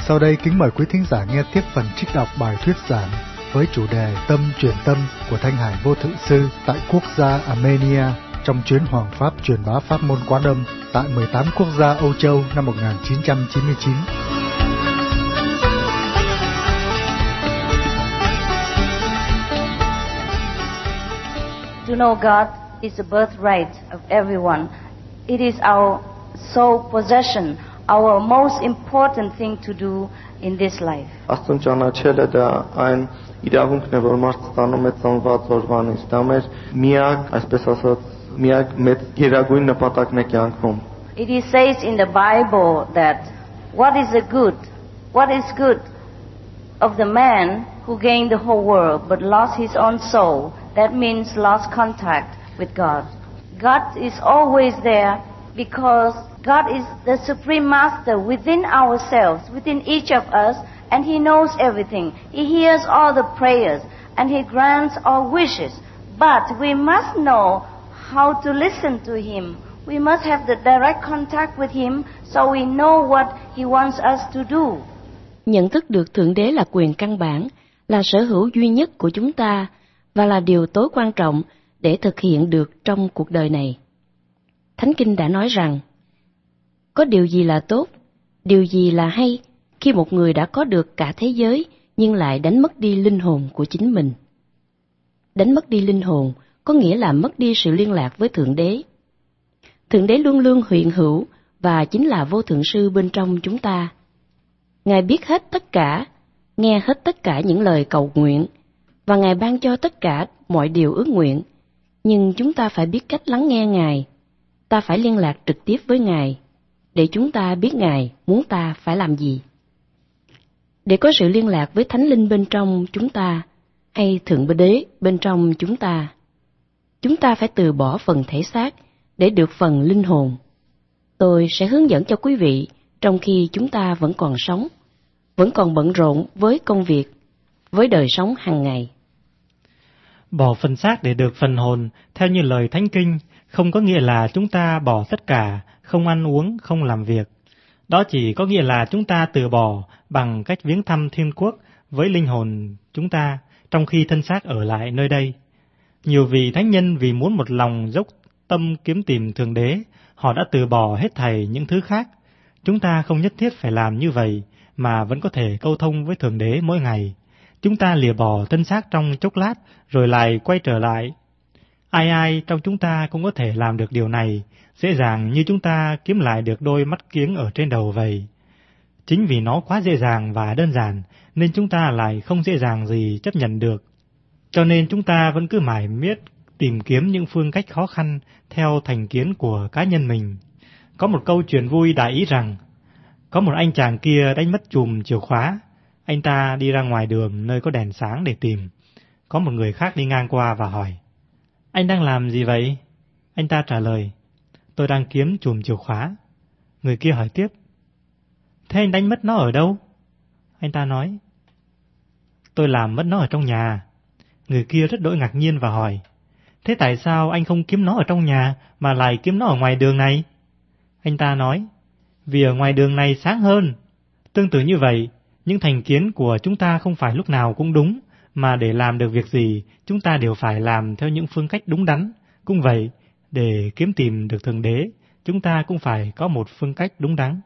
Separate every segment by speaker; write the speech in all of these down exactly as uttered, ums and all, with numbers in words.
Speaker 1: Sau đây kính mời quý thính giả nghe tiếp phần trích đọc bài thuyết giảng với chủ đề Tâm truyền tâm của Thanh Hải Vô Thượng Sư tại quốc gia Armenia trong chuyến Hoàng Pháp truyền bá pháp môn Quán Âm tại mười tám quốc gia Âu Châu năm một nghìn chín trăm chín mươi chín.
Speaker 2: To know God is the birthright of everyone. It is our sole possession, our most important thing to do in this life.
Speaker 3: Աստծուն ճանաչելը դա այն իրավունքն է, որ մարդը ստանում է ծնված օրվանից։ Դա մեր միակ, այսպես ասած, միակ մեծ գերագույն նպատակն է կյանքում։
Speaker 2: It is says in the Bible that what is the good, what is good of the man who gained the whole world but lost his own soul. That means lost contact with God. God is always there because God is the supreme master within ourselves, within each of us, and He knows everything. He hears all the prayers and He grants all wishes. But we must know how to listen to Him. We must have the direct contact with Him so we know what He wants us to do.
Speaker 4: Nhận thức được Thượng Đế là quyền căn bản, là sở hữu duy nhất của chúng ta và là điều tối quan trọng để thực hiện được trong cuộc đời này. Thánh Kinh đã nói rằng, có điều gì là tốt, điều gì là hay khi một người đã có được cả thế giới nhưng lại đánh mất đi linh hồn của chính mình. Đánh mất đi linh hồn có nghĩa là mất đi sự liên lạc với Thượng Đế. Thượng Đế luôn luôn hiện hữu và chính là Vô Thượng Sư bên trong chúng ta. Ngài biết hết tất cả, nghe hết tất cả những lời cầu nguyện, và Ngài ban cho tất cả mọi điều ước nguyện. Nhưng chúng ta phải biết cách lắng nghe Ngài. Ta phải liên lạc trực tiếp với Ngài, để chúng ta biết Ngài muốn ta phải làm gì. Để có sự liên lạc với Thánh Linh bên trong chúng ta, hay Thượng Đế bên trong chúng ta, chúng ta phải từ bỏ phần thể xác để được phần linh hồn. Tôi sẽ hướng dẫn cho quý vị trong khi chúng ta vẫn còn sống, vẫn còn bận rộn với công việc, với đời sống hàng ngày.
Speaker 5: Bỏ phần xác để được phần hồn, theo như lời Thánh Kinh, không có nghĩa là chúng ta bỏ tất cả, không ăn uống, không làm việc. Đó chỉ có nghĩa là chúng ta từ bỏ bằng cách viếng thăm thiên quốc với linh hồn chúng ta, trong khi thân xác ở lại nơi đây. Nhiều vị thánh nhân vì muốn một lòng dốc tâm kiếm tìm Thượng Đế, họ đã từ bỏ hết thảy những thứ khác. Chúng ta không nhất thiết phải làm như vậy, mà vẫn có thể câu thông với Thượng Đế mỗi ngày. Chúng ta lìa bỏ thân xác trong chốc lát, rồi lại quay trở lại. Ai ai trong chúng ta cũng có thể làm được điều này, dễ dàng như chúng ta kiếm lại được đôi mắt kiếng ở trên đầu vậy. Chính vì nó quá dễ dàng và đơn giản, nên chúng ta lại không dễ dàng gì chấp nhận được. Cho nên chúng ta vẫn cứ mải miết tìm kiếm những phương cách khó khăn theo thành kiến của cá nhân mình. Có một câu chuyện vui đại ý rằng, có một anh chàng kia đánh mất chùm chìa khóa. Anh ta đi ra ngoài đường nơi có đèn sáng để tìm. Có một người khác đi ngang qua và hỏi, anh đang làm gì vậy? Anh ta trả lời, tôi đang kiếm chùm chìa khóa. Người kia hỏi tiếp, thế anh đánh mất nó ở đâu? Anh ta nói, tôi làm mất nó ở trong nhà. Người kia rất đỗi ngạc nhiên và hỏi, thế tại sao anh không kiếm nó ở trong nhà mà lại kiếm nó ở ngoài đường này? Anh ta nói, vì ở ngoài đường này sáng hơn. Tương tự như vậy, những thành kiến của chúng ta không phải lúc nào cũng đúng, mà để làm được việc gì, chúng ta đều phải làm theo những phương cách đúng đắn. Cũng vậy, để kiếm tìm được Thượng Đế, chúng ta cũng phải có một phương cách đúng đắn.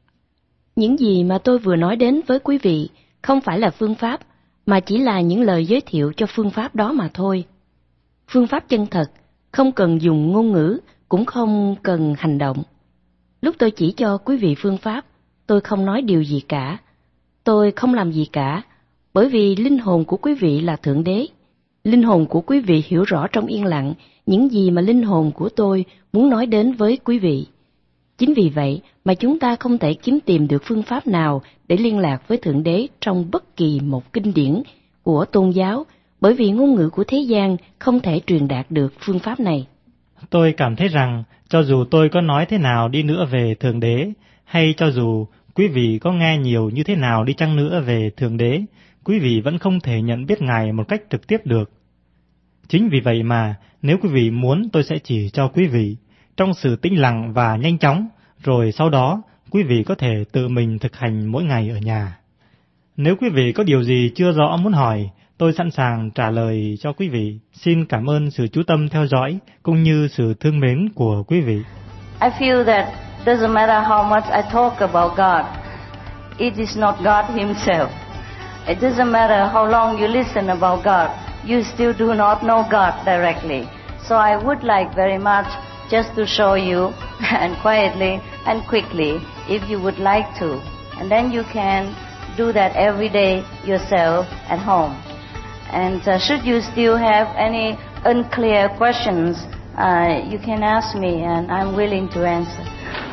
Speaker 4: Những gì mà tôi vừa nói đến với quý vị không phải là phương pháp, mà chỉ là những lời giới thiệu cho phương pháp đó mà thôi. Phương pháp chân thật, không cần dùng ngôn ngữ, cũng không cần hành động. Lúc tôi chỉ cho quý vị phương pháp, tôi không nói điều gì cả. Tôi không làm gì cả, bởi vì linh hồn của quý vị là Thượng Đế. Linh hồn của quý vị hiểu rõ trong yên lặng những gì mà linh hồn của tôi muốn nói đến với quý vị. Chính vì vậy mà chúng ta không thể kiếm tìm được phương pháp nào để liên lạc với Thượng Đế trong bất kỳ một kinh điển của tôn giáo, bởi vì ngôn ngữ của thế gian không thể truyền đạt được phương pháp này.
Speaker 5: Tôi cảm thấy rằng, cho dù tôi có nói thế nào đi nữa về Thượng Đế, hay cho dù quý vị có nghe nhiều như thế nào đi chăng nữa về Thượng Đế, quý vị vẫn không thể nhận biết Ngài một cách trực tiếp được. Chính vì vậy mà, nếu quý vị muốn, tôi sẽ chỉ cho quý vị, trong sự tĩnh lặng và nhanh chóng, rồi sau đó quý vị có thể tự mình thực hành mỗi ngày ở nhà. Nếu quý vị có điều gì chưa rõ muốn hỏi, tôi sẵn sàng trả lời cho quý vị. Xin cảm ơn sự chú tâm theo dõi cũng như sự thương mến của quý vị.
Speaker 2: I feel that doesn't matter how much I talk about God, it is not God Himself. It doesn't matter how long you listen about God, you still do not know God directly. So I would like very much just to show you, and quietly and quickly, if you would like to. And then you can do that every day yourself at home. And uh, should you still have any unclear questions, uh, you can ask me and I'm willing to answer.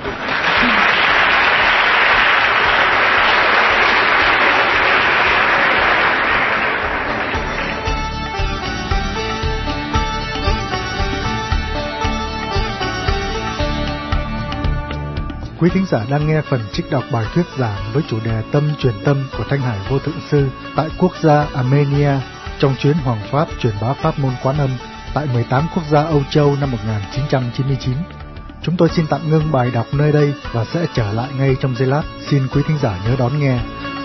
Speaker 1: Quý thính giả đang nghe phần trích đọc bài thuyết giảng với chủ đề Tâm truyền tâm của Thanh Hải Vô Thượng Sư tại quốc gia Armenia trong chuyến Hoàng Pháp truyền bá pháp môn Quán Âm tại mười tám quốc gia Âu Châu năm một nghìn chín trăm chín mươi chín. Chúng tôi xin tạm ngưng bài đọc nơi đây và sẽ trở lại ngay trong giây lát. Xin quý thính giả nhớ đón nghe.